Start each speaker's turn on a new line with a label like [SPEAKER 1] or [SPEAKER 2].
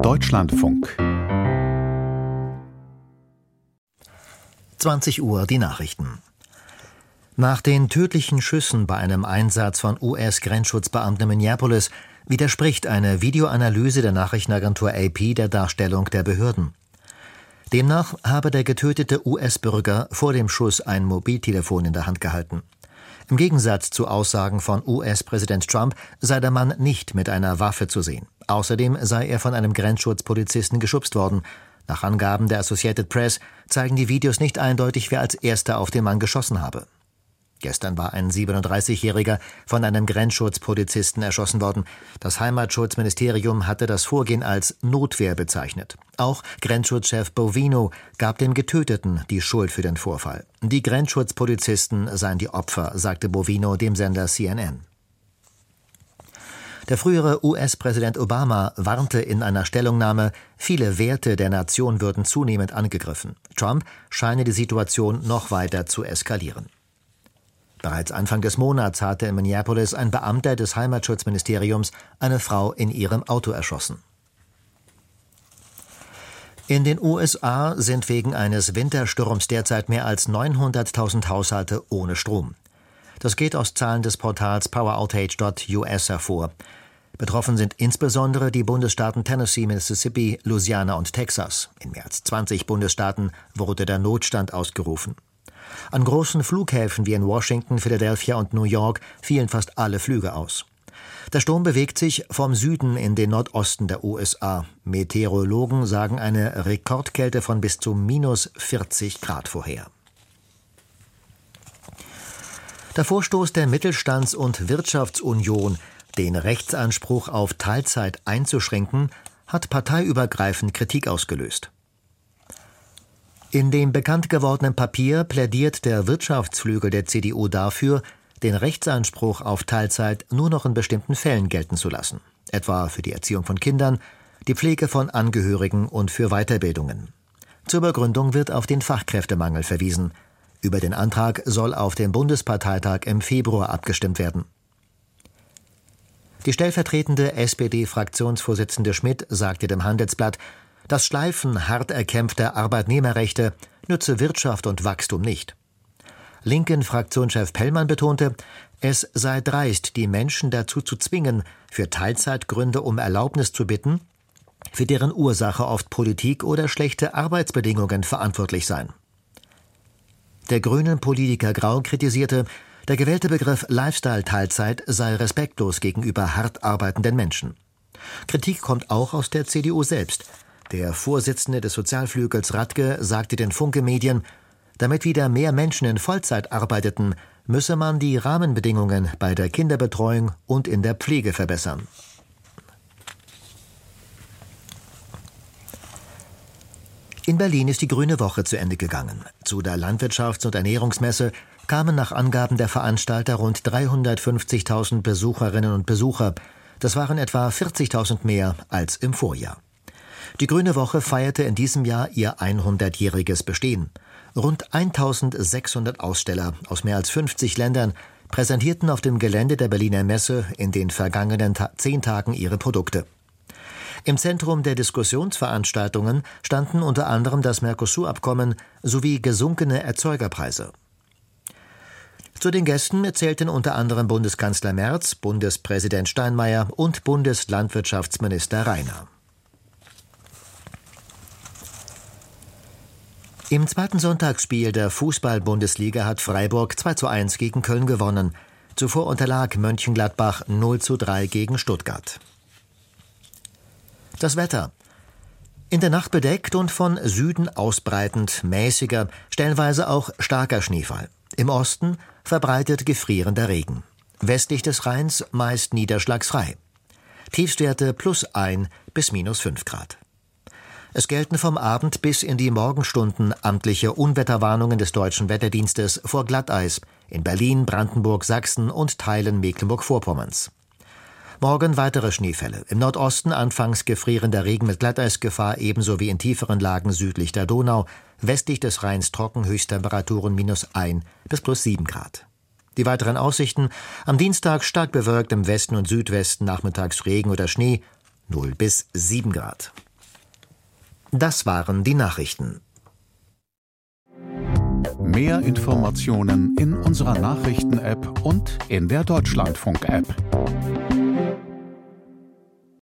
[SPEAKER 1] Deutschlandfunk.
[SPEAKER 2] 20 Uhr die Nachrichten. Nach den tödlichen Schüssen bei einem Einsatz von US-Grenzschutzbeamten in Minneapolis widerspricht eine Videoanalyse der Nachrichtenagentur AP der Darstellung der Behörden. Demnach habe der getötete US-Bürger vor dem Schuss ein Mobiltelefon in der Hand gehalten. Im Gegensatz zu Aussagen von US-Präsident Trump sei der Mann nicht mit einer Waffe zu sehen. Außerdem sei er von einem Grenzschutzpolizisten geschubst worden. Nach Angaben der Associated Press zeigen die Videos nicht eindeutig, wer als erster auf den Mann geschossen habe. Gestern war ein 37-Jähriger von einem Grenzschutzpolizisten erschossen worden. Das Heimatschutzministerium hatte das Vorgehen als Notwehr bezeichnet. Auch Grenzschutzchef Bovino gab dem Getöteten die Schuld für den Vorfall. Die Grenzschutzpolizisten seien die Opfer, sagte Bovino dem Sender CNN. Der frühere US-Präsident Obama warnte in einer Stellungnahme, viele Werte der Nation würden zunehmend angegriffen. Trump scheine die Situation noch weiter zu eskalieren. Bereits Anfang des Monats hatte in Minneapolis ein Beamter des Heimatschutzministeriums eine Frau in ihrem Auto erschossen. In den USA sind wegen eines Wintersturms derzeit mehr als 900.000 Haushalte ohne Strom. Das geht aus Zahlen des Portals poweroutage.us hervor. Betroffen sind insbesondere die Bundesstaaten Tennessee, Mississippi, Louisiana und Texas. In mehr als 20 Bundesstaaten wurde der Notstand ausgerufen. An großen Flughäfen wie in Washington, Philadelphia und New York fielen fast alle Flüge aus. Der Sturm bewegt sich vom Süden in den Nordosten der USA. Meteorologen sagen eine Rekordkälte von bis zu minus 40 Grad vorher. Der Vorstoß der Mittelstands- und Wirtschaftsunion, den Rechtsanspruch auf Teilzeit einzuschränken, hat parteiübergreifend Kritik ausgelöst. In dem bekannt gewordenen Papier plädiert der Wirtschaftsflügel der CDU dafür, den Rechtsanspruch auf Teilzeit nur noch in bestimmten Fällen gelten zu lassen, etwa für die Erziehung von Kindern, die Pflege von Angehörigen und für Weiterbildungen. Zur Begründung wird auf den Fachkräftemangel verwiesen. Über den Antrag soll auf dem Bundesparteitag im Februar abgestimmt werden. Die stellvertretende SPD-Fraktionsvorsitzende Schmidt sagte dem Handelsblatt, das Schleifen hart erkämpfter Arbeitnehmerrechte nütze Wirtschaft und Wachstum nicht. Linken-Fraktionschef Pellmann betonte, es sei dreist, die Menschen dazu zu zwingen, für Teilzeitgründe um Erlaubnis zu bitten, für deren Ursache oft Politik oder schlechte Arbeitsbedingungen verantwortlich seien. Der grünen Politiker Grau kritisierte, der gewählte Begriff Lifestyle-Teilzeit sei respektlos gegenüber hart arbeitenden Menschen. Kritik kommt auch aus der CDU selbst. Der Vorsitzende des Sozialflügels Radke sagte den Funke-Medien, damit wieder mehr Menschen in Vollzeit arbeiteten, müsse man die Rahmenbedingungen bei der Kinderbetreuung und in der Pflege verbessern. In Berlin ist die Grüne Woche zu Ende gegangen. Zu der Landwirtschafts- und Ernährungsmesse kamen nach Angaben der Veranstalter rund 350.000 Besucherinnen und Besucher. Das waren etwa 40.000 mehr als im Vorjahr. Die Grüne Woche feierte in diesem Jahr ihr 100-jähriges Bestehen. Rund 1.600 Aussteller aus mehr als 50 Ländern präsentierten auf dem Gelände der Berliner Messe in den vergangenen 10 Tagen ihre Produkte. Im Zentrum der Diskussionsveranstaltungen standen unter anderem das Mercosur-Abkommen sowie gesunkene Erzeugerpreise. Zu den Gästen zählten unter anderem Bundeskanzler Merz, Bundespräsident Steinmeier und Bundeslandwirtschaftsminister Rainer. Im zweiten Sonntagsspiel der Fußball-Bundesliga hat Freiburg 2:1 gegen Köln gewonnen. Zuvor unterlag Mönchengladbach 0:3 gegen Stuttgart. Das Wetter. In der Nacht bedeckt und von Süden ausbreitend mäßiger, stellenweise auch starker Schneefall. Im Osten verbreitet gefrierender Regen. Westlich des Rheins meist niederschlagsfrei. Tiefstwerte +1 bis -5 Grad. Es gelten vom Abend bis in die Morgenstunden amtliche Unwetterwarnungen des Deutschen Wetterdienstes vor Glatteis in Berlin, Brandenburg, Sachsen und Teilen Mecklenburg-Vorpommerns. Morgen weitere Schneefälle. Im Nordosten anfangs gefrierender Regen mit Glatteisgefahr, ebenso wie in tieferen Lagen südlich der Donau. Westlich des Rheins trocken, Höchsttemperaturen -1 bis +7 Grad. Die weiteren Aussichten: am Dienstag stark bewölkt, im Westen und Südwesten nachmittags Regen oder Schnee, 0 bis 7 Grad. Das waren die Nachrichten.
[SPEAKER 1] Mehr Informationen in unserer Nachrichten-App und in der Deutschlandfunk-App.